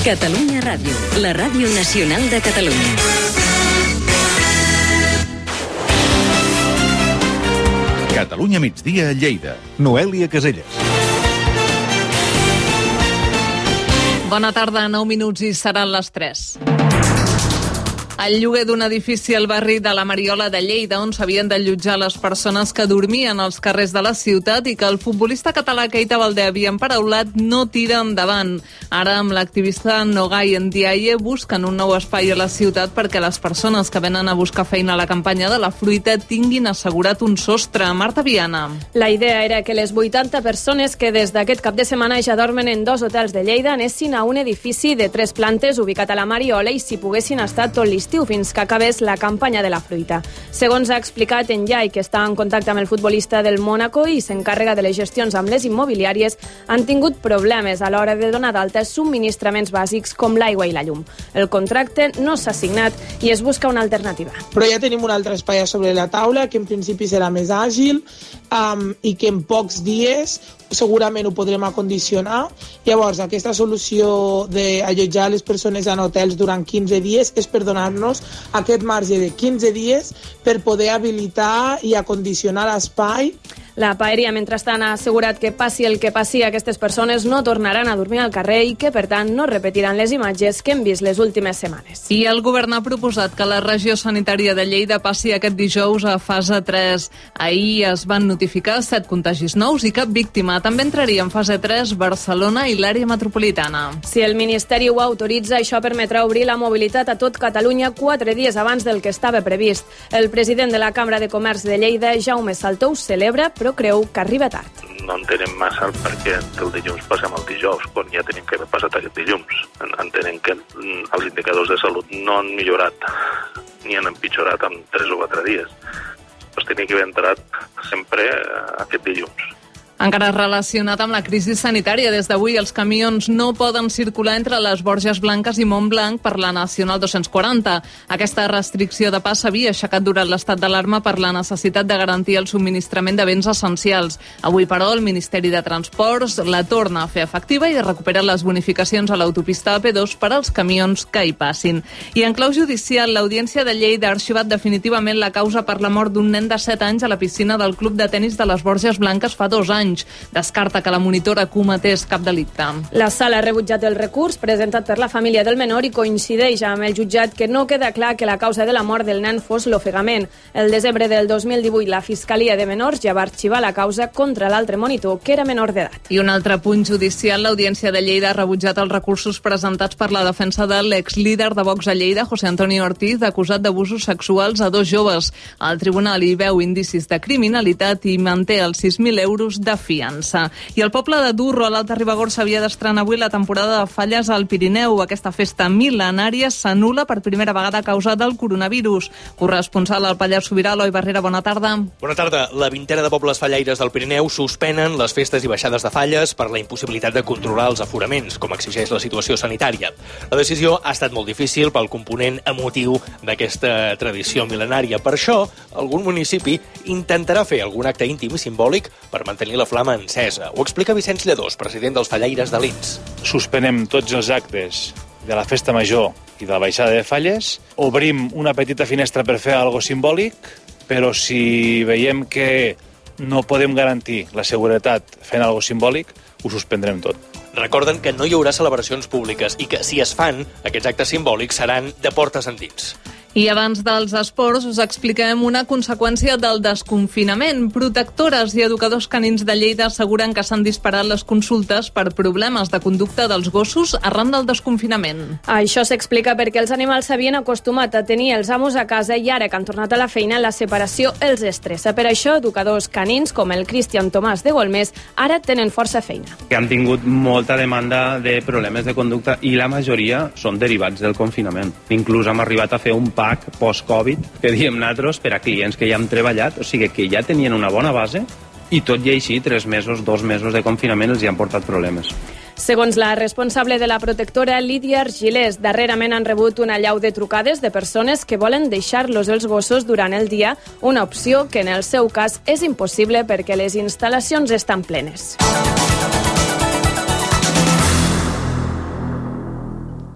Catalunya Ràdio, la ràdio nacional de Catalunya. Catalunya migdia a Lleida. Noèlia Caselles. Bona tarda, 9 minuts i seran les 3. El lloguer d'un edifici al barri de la Mariola de Lleida, on s'havien d'allotjar les persones que dormien als carrers de la ciutat i que el futbolista català Keita Baldé havia emparaulat, no tira endavant. Ara, amb l'activista Nogai Ndiaye, busquen un nou espai a la ciutat perquè les persones que venen a buscar feina a la campanya de la fruita tinguin assegurat un sostre. Marta Viana. La idea era que les 80 persones que des d'aquest cap de setmana ja dormen en 2 hotels de Lleida anessin a un edifici de 3 plantes ubicat a la Mariola i s'hi poguessin estar tot l'estiu fins que acabés la campanya de la fruita. Segons ha explicat Ndiaye, que està en contacte amb el futbolista del Mónaco i s'encarrega de les gestions amb les immobiliàries, han tingut problemes a l'hora de donar d'alta subministraments bàsics com l'aigua i la llum. El contracte no s'ha signat i es busca una alternativa. Però ja tenim un altre espai a sobre la taula, que en principi serà més àgil i que en pocs dies segurament ho podrem acondicionar. Llavors, aquesta solució d'allotjar les persones en hotels durant 15 dies és per donar-nos aquest marge de 15 dies per poder habilitar i acondicionar l'espai. La Paeria, mentrestant, ha assegurat que passi el que passi, aquestes persones no tornaran a dormir al carrer i que, per tant, no repetiran les imatges que hem vist les últimes setmanes. I el govern ha proposat que la regió sanitària de Lleida passi aquest dijous a fase 3. Ahir es van notificar 7 contagis nous i cap víctima. També entraria en fase 3 Barcelona i l'àrea metropolitana. Si el Ministeri ho autoritza, això permetrà obrir la mobilitat a tot Catalunya 4 dies abans del que estava previst. El president de la Cambra de Comerç de Lleida, Jaume Saltou, celebra, però creu que arriba tard. No entenem massa perquè el dilluns passem al dijous, quan ja tenim que haver passat aquest dilluns. Entenem que els indicadors de salut no han millorat ni han empitjorat en 3 o 4 dies. Doncs tenia que haver entrat sempre aquest dilluns. Encara relacionat amb la crisi sanitària, des d'avui els camions no poden circular entre les Borges Blanques i Montblanc per la Nacional 240. Aquesta restricció de pas s'havia aixecat durant l'estat d'alarma per la necessitat de garantir el subministrament de béns essencials. Avui, però, el Ministeri de Transports la torna a fer efectiva i recupera les bonificacions a l'autopista AP2 per als camions que hi passin. I en clau judicial, l'Audiència de Lleida ha arxivat definitivament la causa per la mort d'un nen de 7 anys a la piscina del Club de Tenis de les Borges Blanques fa 2 anys. Descarta que la monitora cometés cap delicte. La sala ha rebutjat el recurs presentat per la família del menor i coincideix amb el jutjat que no queda clar que la causa de la mort del nen fos l'ofegament. El desembre del 2018 la Fiscalia de Menors ja va arxivar la causa contra l'altre monitor, que era menor d'edat. I un altre punt judicial, l'Audiència de Lleida ha rebutjat els recursos presentats per la defensa de l'exlíder de Vox a Lleida, José Antonio Ortiz, acusat d'abusos sexuals a 2 joves. El tribunal hi veu indicis de criminalitat i manté els 6.000 euros de fiança. I el poble de Durro, a l'Alta Ribagorça, havia d'estrenar avui la temporada de falles al Pirineu. Aquesta festa mil·lenària s'anul·la per primera vegada a causa del coronavirus. Corresponsal al Pallars Sobirà, Eloi Barrera, bona tarda. Bona tarda. La vintena de pobles fallaires del Pirineu suspenen les festes i baixades de falles per la impossibilitat de controlar els aforaments, com exigeix la situació sanitària. La decisió ha estat molt difícil pel component emotiu d'aquesta tradició mil·lenària. Per això, algun municipi intentarà fer algun acte íntim i simbòlic per mantenir la flama encesa. Ho explica Vicenç Lledós, president dels Fallaires de l'Ins. Suspenem tots els actes de la festa major i de la baixada de falles. Obrim una petita finestra per fer alguna cosa simbòlic, però si veiem que no podem garantir la seguretat fent alguna cosa simbòlic, ho suspendrem tot. Recorden que no hi haurà celebracions públiques i que, si es fan, aquests actes simbòlics seran de portes endins. I abans dels esports us expliquem una conseqüència del desconfinament. Protectores i educadors canins de Lleida asseguren que s'han disparat les consultes per problemes de conducta dels gossos arran del desconfinament. Això s'explica perquè els animals s'havien acostumat a tenir els amos a casa i ara que han tornat a la feina la separació els estressa. Per això, educadors canins com el Cristian Tomàs de Golmés ara tenen força feina. Han tingut molta demanda de problemes de conducta i la majoria són derivats del confinament. Inclús hem arribat a fer un pack post-Covid, que diem nosaltres, per a clients que ja hem treballat, o sigui que ja tenien una bona base i tot i així 3 mesos, 2 mesos de confinament els hi han portat problemes. Segons la responsable de la protectora, Lídia Argilés, darrerament han rebut una allau de trucades de persones que volen deixar-los els gossos durant el dia, una opció que en el seu cas és impossible perquè les instal·lacions estan plenes.